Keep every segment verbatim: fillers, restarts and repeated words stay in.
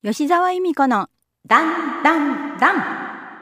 吉澤由美子のダンダンダン。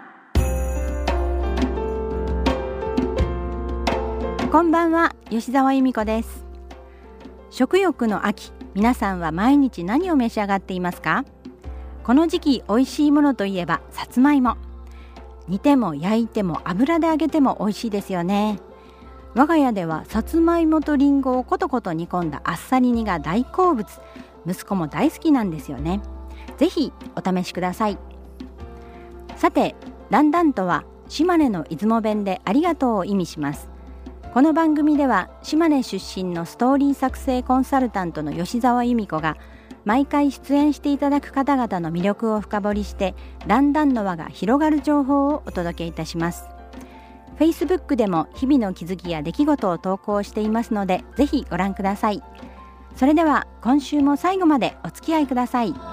こんばんは、吉澤由美子です。食欲の秋、皆さんは毎日何を召し上がっていますか？この時期美味しいものといえばさつまいも。煮ても焼いても油で揚げても美味しいですよね。我が家ではさつまいもとりんごをコトコト煮込んだあっさり煮が大好物。息子も大好きなんですよね。ぜひお試しください。さて、ダンダンとは島根の出雲弁でありがとうを意味します。この番組では島根出身のストーリー作成コンサルタントの吉澤由美子が毎回出演していただく方々の魅力を深掘りしてダンダンの輪が広がる情報をお届けいたします。 Facebook でも日々の気づきや出来事を投稿していますので、ぜひご覧ください。それでは今週も最後までお付き合いください。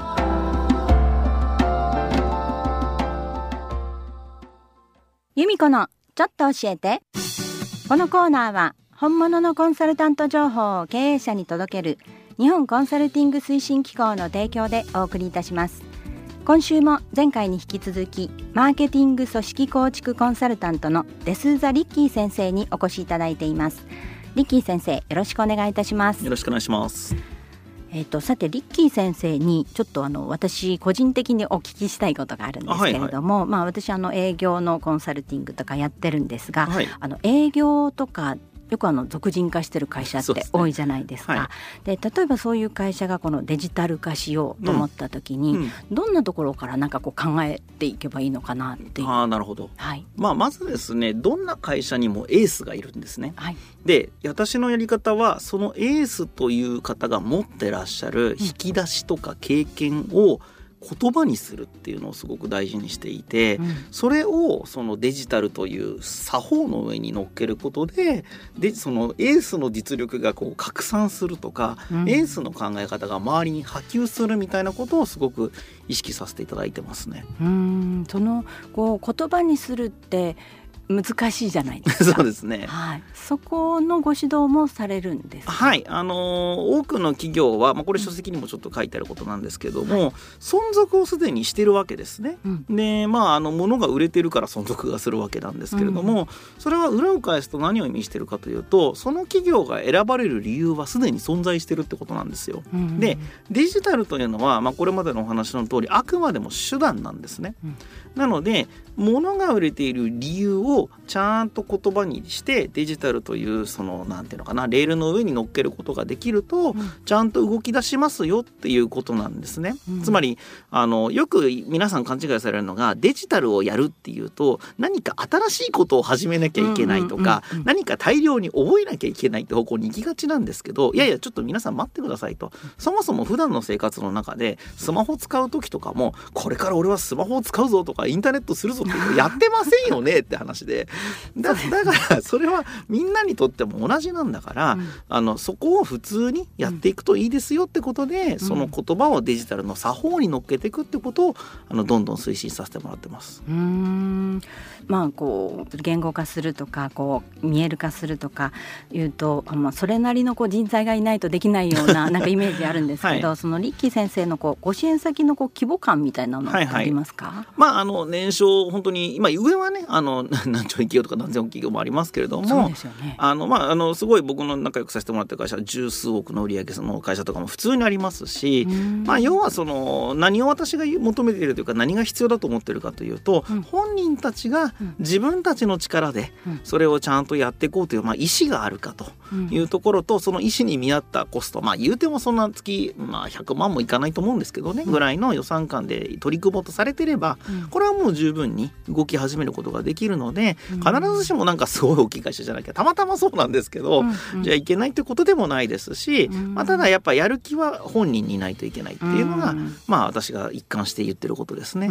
由美子のちょっと教えて。このコーナーは本物のコンサルタント情報を経営者に届ける日本コンサルティング推進機構の提供でお送りいたします。今週も前回に引き続きマーケティング組織構築コンサルタントのデスーザ・リッキー先生にお越しいただいています。リッキー先生、よろしくお願いいたします。 よろしくお願いします。 えー、とさてリッキー先生にちょっとあの私個人的にお聞きしたいことがあるんですけれども、はいはい、まあ、私あの営業のコンサルティングとかやってるんですが、はい、あの営業とかよくあの俗人化してる会社って多いじゃないですか。で、ね、はい、で例えばそういう会社がこのデジタル化しようと思った時に、うんうん、どんなところからなんかこう考えていけばいいのかなっていう。 あ、なるほど、 はい、 まあ、まずですね、どんな会社にもエースがいるんですね、はい、で私のやり方はそのエースという方が持ってらっしゃる引き出しとか経験を言葉にするっていうのをすごく大事にしていて、うん、それをそのデジタルという作法の上に乗っけることで、でそのエースの実力がこう拡散するとか、うん、エースの考え方が周りに波及するみたいなことをすごく意識させていただいてますね。 うーん、そのこう言葉にするって難しいじゃないですか。 そうですね、 はい、そこのご指導もされるんですか？ はい、あのー、多くの企業は、まあ、これ書籍にもちょっと書いてあることなんですけども、はい、存続をすでにしてるわけですね、うん、で、まあ、あの物が売れてるから存続がするわけなんですけれども、うん、それは裏を返すと何を意味してるかというと、その企業が選ばれる理由はすでに存在してるってことなんですよ、うん、でデジタルというのは、まあ、これまでのお話の通りあくまでも手段なんですね、うん、なので物が売れている理由をちゃんと言葉にしてデジタルというそのなんていうのかなレールの上に乗っけることができると、うん、ちゃんと動き出しますよっていうことなんですね、うん、つまりあのよく皆さん勘違いされるのが、デジタルをやるっていうと何か新しいことを始めなきゃいけないとか、うんうんうんうん、何か大量に覚えなきゃいけないって方向に行きがちなんですけど、いやいやちょっと皆さん待ってくださいと。そもそも普段の生活の中でスマホ使う時とかも、これから俺はスマホを使うぞとかインターネットするぞってやってませんよねって話でだ, だからそれはみんなにとっても同じなんだから、うん、あのそこを普通にやっていくといいですよってことで、うん、その言葉をデジタルの作法に乗っけていくってことをあのどんどん推進させてもらってます。 うーん、まあ、こう言語化するとかこう見える化するとかいうと、まあ、それなりのこう人材がいないとできないよう な, なんかイメージあるんですけど、はい、そのリッキー先生のこうご支援先のこう規模感みたいなのってありますか？はいはい、まあ、あの年商本当に今上はね、あの何兆円企業とか何千億企業もありますけれども、 そうですよね、 あの、まあ、あのすごい僕の仲良くさせてもらってる会社は十数億の売上の会社とかも普通にありますし、まあ、要はその何を私が求めているというか何が必要だと思っているかというと、うん、本人たちが自分たちの力でそれをちゃんとやっていこうという、まあ、意思があるかというところと、その意思に見合ったコスト、まあ、言うてもそんな月、まあ、ひゃくまんもいかないと思うんですけどね、ぐらいの予算感で取り組もうとされてれば、これはもう十分に動き始めることができるので、必ずしもなんかすごい大きい会社じゃなきゃたまたまそうなんですけど、うんうん、じゃあいけないってことでもないですし、うん、まあ、ただやっぱやる気は本人にないといけないっていうのが、うん、まあ、私が一貫して言ってることですね、 うん、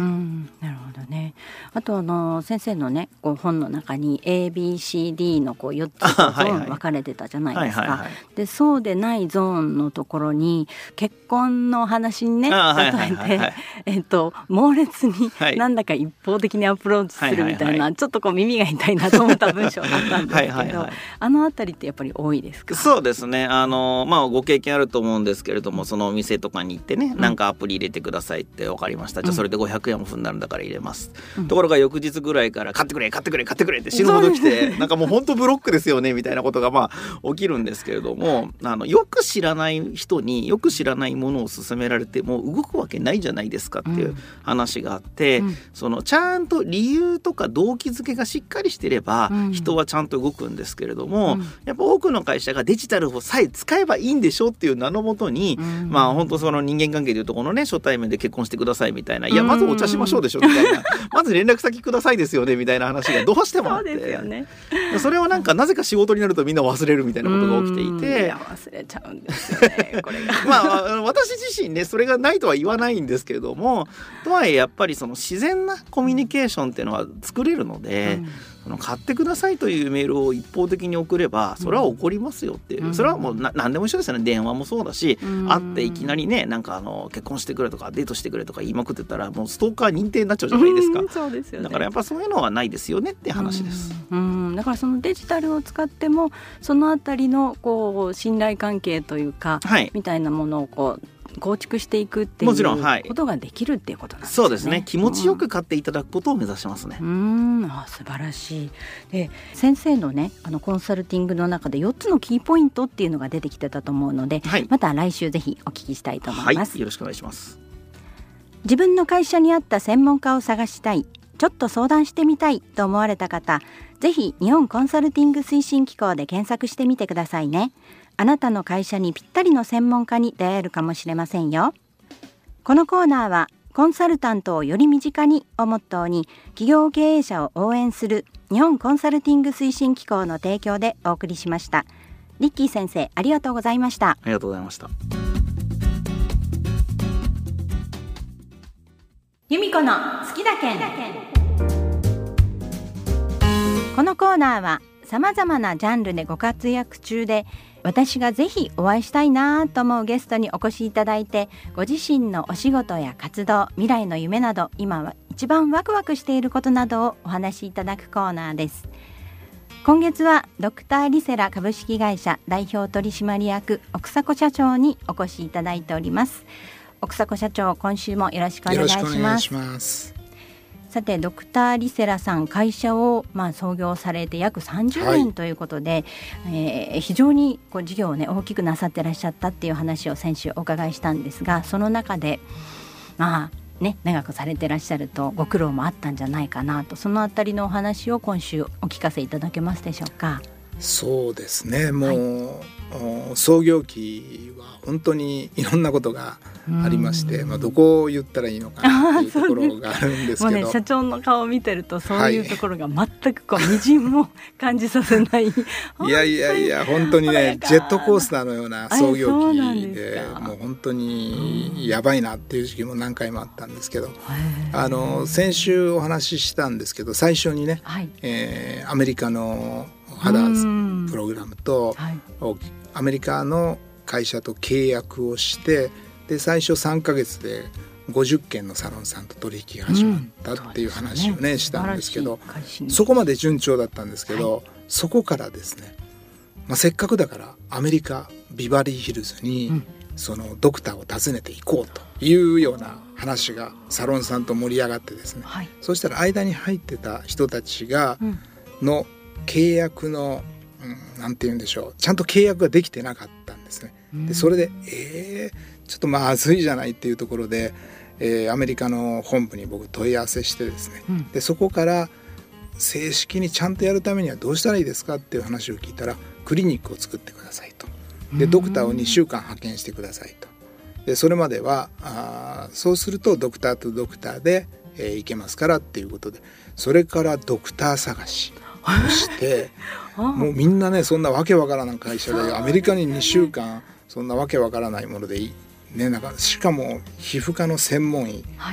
なるほどね。あとあの先生のねこう本の中に エービーシーディー のこうよっつのゾーン分かれてたじゃないですか、はいはいはいはい、でそうでないゾーンのところに結婚の話にね例えて、 えっと、猛烈になんだか一方的にアプローチするみたいな、はいはいはいはい、ちょっとこう耳が痛いなと思った文章だったんですけどはいはい、はい、あのあたりってやっぱり多いですか？ そうですね、あの、まあ、ご経験あると思うんですけれども、そのお店とかに行ってね、うん、なんかアプリ入れてくださいって分かりました、じゃあそれでごひゃくえんオフになるんだから入れます、うん、ところが翌日ぐらいから買ってくれ買ってくれ買ってくれって死ぬほど来てなんかもう本当ブロックですよねみたいなことがまあ起きるんですけれども、あのよく知らない人によく知らないものを勧められても動くわけないじゃないですかっていう話があって、うん、そのちゃんと理由とか動機づけがしっかりしてれば人はちゃんと動くんですけれども、うん、やっぱ多くの会社がデジタルをさえ使えばいいんでしょっていう名のもとに、うん、まあ本当その人間関係でいうとこのね初対面で結婚してくださいみたいな、いやまずお茶しましょうでしょみたいなまず連絡先くださいですよねみたいな話がどうしてもあってそうですよね、それはなんかなぜか仕事になるとみんな忘れるみたいなことが起きていて、 いや忘れちゃうんですよねこれがまあ私自身ねそれがないとは言わないんですけれども、とはいえやっぱりその自然なコミュニケーションっていうのは作れるので、うん、その買ってくださいというメールを一方的に送ればそれは起こりますよっていう、うん、それはもうな何でも一緒ですよね。電話もそうだし、うん、会っていきなりねなんかあの結婚してくれとかデートしてくれとか言いまくってたらもうストーカー認定になっちゃうじゃないですか、 うん、そうですよね。 だからやっぱそういうのはないですよねって話です、 うんうん、だからそのデジタルを使ってもそのあたりのこう信頼関係というか、はい、みたいなものをこう構築していくっていうことができるっていうことなんですね。 そうですね、気持ちよく買っていただくことを目指しますね、 うん、あ素晴らしい。で先生のねあのコンサルティングの中でよっつのキーポイントっていうのが出てきてたと思うので、はい、また来週ぜひお聞きしたいと思います、 はい、よろしくお願いします。 自分の会社に合った専門家を探したい、ちょっと相談してみたいと思われた方、ぜひ日本コンサルティング推進機構で検索してみてくださいね。あなたの会社にぴったりの専門家に出会えるかもしれませんよ。このコーナーはコンサルタントをより身近にをモットーに企業経営者を応援する日本コンサルティング推進機構の提供でお送りしました。リッキー先生ありがとうございました。 ありがとうございました。 由美子の好きだけん。このコーナーはさまざまなジャンルでご活躍中で私がぜひお会いしたいなと思うゲストにお越しいただいて、ご自身のお仕事や活動、未来の夢など今は一番ワクワクしていることなどをお話しいただくコーナーです。今月はドクターリセラ株式会社代表取締役奥迫社長にお越しいただいております。奥迫社長、今週もよろしくお願いします。よろしくお願いします。さてドクターリセラさん、会社をまあ創業されて約さんじゅうねんということで、はい、えー、非常にこう事業を、ね、大きくなさってらっしゃったっていう話を先週お伺いしたんですが、その中でまあね長くされてらっしゃるとご苦労もあったんじゃないかなと、そのあたりのお話を今週お聞かせいただけますでしょうか。 そうですね、もう、はい、創業期は本当にいろんなことがありまして、まあ、どこを言ったらいいのかなというところがあるんですけどもう、ね、 社長の顔を見てるとそういうところが全くこうみじんも感じさせない、 はい、いやいやいや本当にねジェットコースターのような創業期 で, でもう本当にやばいなっていう時期も何回もあったんですけど、あの先週お話ししたんですけど、最初にね、はい、えー、アメリカの肌プログラムと、はい、アメリカの会社と契約をして、で最初さんかげつでごじゅっけんのサロンさんと取引が始まったっていう話をね、うん、したんですけど、そこまで順調だったんですけど、はい、そこからですね、まあ、せっかくだからアメリカビバリーヒルズに、うん、そのドクターを訪ねていこうというような話がサロンさんと盛り上がってですね、はい、そしたら間に入ってた人たちが、うん、の契約の、うん、なんて言うんでしょう、ちゃんと契約ができてなかったんですね。でそれでえー、ちょっとまずいじゃないっていうところで、えー、アメリカの本部に僕問い合わせしてですね、うん、でそこから正式にちゃんとやるためにはどうしたらいいですかっていう話を聞いたら、クリニックを作ってくださいと、でドクターをにしゅうかん派遣してくださいと、でそれまではあそうするとドクターとドクターで、えー、行けますからっていうことで、それからドクター探しをしてもうみんなねそんなわけわからない会社でアメリカににしゅうかんそんなわけわからないものでいい、ね、なんかしかも皮膚科の専門医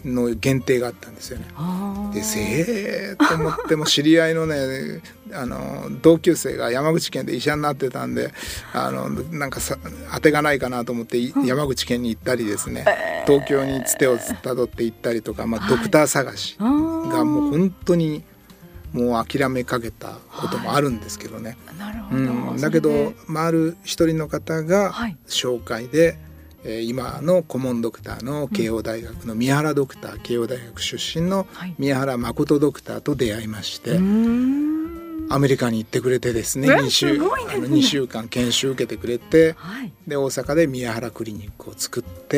の限定があったんですよね。でせーと思っても知り合いのねあの同級生が山口県で医者になってたんで、あのなんかさ当てがないかなと思って、うん、山口県に行ったりですね、えー、東京につてをたどって行ったりとか、まあ、ドクター探しがもう本当にもう諦めかけたこともあるんですけどね、 はい、なるほど、 うん、だけど、まあ、ある一人の方が紹介で、はいえー、今の顧問ドクターの慶応大学の宮原ドクター、うん、慶応大学出身の宮原誠ドクターと出会いまして、はい、アメリカに行ってくれてですね、に週、あのにしゅうかん研修受けてくれて、はい、で大阪で宮原クリニックを作って、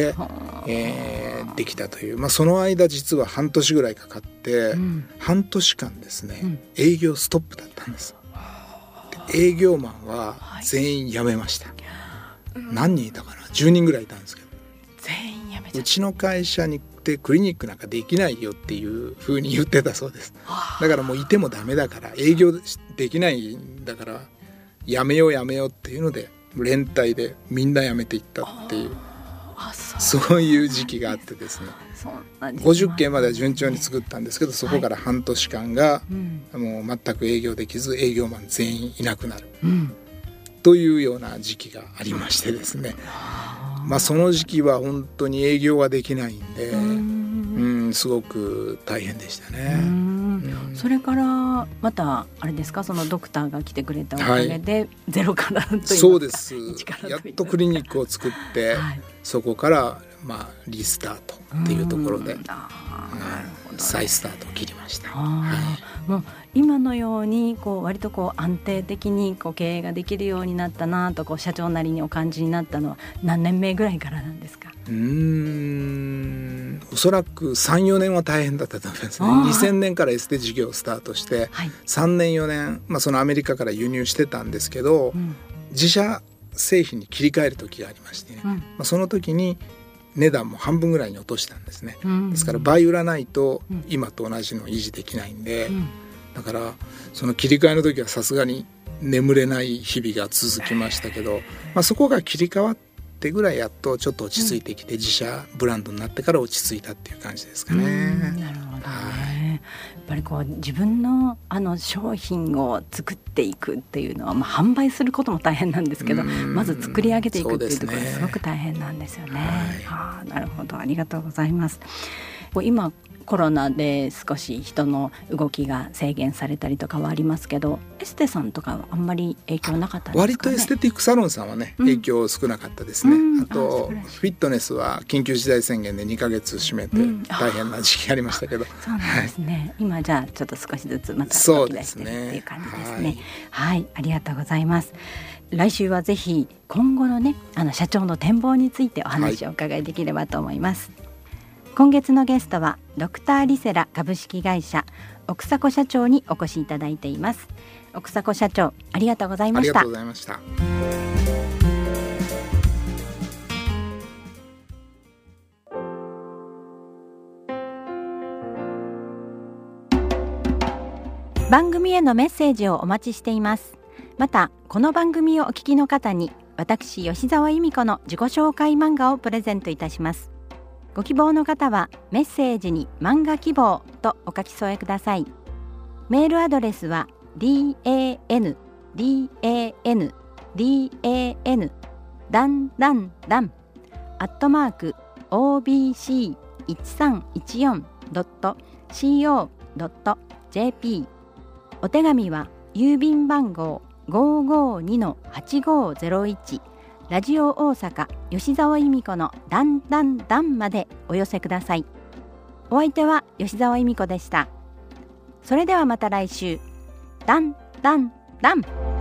えー、できたという、まあ、その間実は半年ぐらいかかって、うん、半年間ですね、うん、営業ストップだったんです。で営業マンは全員辞めました、はい、何人いたかな、じゅうにんぐらいいたんですけど、 全員辞めちゃった。 うちの会社にでクリニックなんかできないよっていう風に言ってたそうです。だからもういてもダメだから、営業できないんだからやめようやめようっていうので連帯でみんな辞めていったっていう、そう、そういう時期があってですね、ごじゅっけんまでは順調に作ったんですけど、そこから半年間がもう全く営業できず、営業マン全員いなくなる、うん、というような時期がありましてですね、まあ、その時期は本当に営業ができないんで、うん、うん、すごく大変でしたね。うんうん、それからまたあれですか、そのドクターが来てくれたおかげで、はい、ゼロからといいますか、 そうです。やっとクリニックを作って、はい、そこからまあリスタートっていうところで、うん、再スタートを切りました。はい、 もう今のようにこう割とこう安定的にこう経営ができるようになったなとこう社長なりにお感じになったのは何年目ぐらいからなんですか？ うーんおそらく さんよねんは大変だったと思いますね。にせんねんからエステ事業をスタートして、はい、さんねんよねん、まあ、そのアメリカから輸入してたんですけど、うん、自社製品に切り替える時がありましてね、うん、まあ、その時に値段も半分ぐらいに落としたんですね、うん、ですから倍売らないと今と同じのを維持できないんで、うん、だからその切り替えの時はさすがに眠れない日々が続きましたけど、まあ、そこが切り替わってぐらいやっとちょっと落ち着いてきて、うん、自社ブランドになってから落ち着いたっていう感じですかね。 うん、なるほどね、はい、やっぱりこう自分のあの商品を作っていくっていうのは、まあ、販売することも大変なんですけど、まず作り上げていくっていうところがすごく大変なんですよね。はい、あ、なるほど、ありがとうございます。今コロナで少し人の動きが制限されたりとかはありますけど、エステさんとかはあんまり影響なかったんですかね？ 割とエステティックサロンさんはね、うん、影響少なかったですね、うん、あとあフィットネスは緊急事態宣言でにかげつ閉めて大変な時期ありましたけど、うん、 そうなんですね、はい、今じゃあちょっと少しずつまた動き出してるっていう感じですね。はい、はい、ありがとうございます。来週はぜひ今後のね、あの社長の展望についてお話をお伺いできればと思います。はい、今月のゲストはドクターリセラ株式会社奥迫社長にお越しいただいています。奥迫社長、ありがとうございました。 ありがとうございました。 番組へのメッセージをお待ちしています。またこの番組をお聞きの方に私吉澤由美子の自己紹介漫画をプレゼントいたします。ご希望の方はメッセージに漫画希望とお書き添えください。メールアドレスは ダンダンダンダンダンアットマーク オービーシーいちさんいちよんドットシーオードットジェーピー お手紙は郵便番号 ごーごーにのはちごーゼロいち ラジオ大阪吉澤由美子のダンダンダンまでお寄せください。お相手は吉澤由美子でした。それではまた来週。ダンダンダン。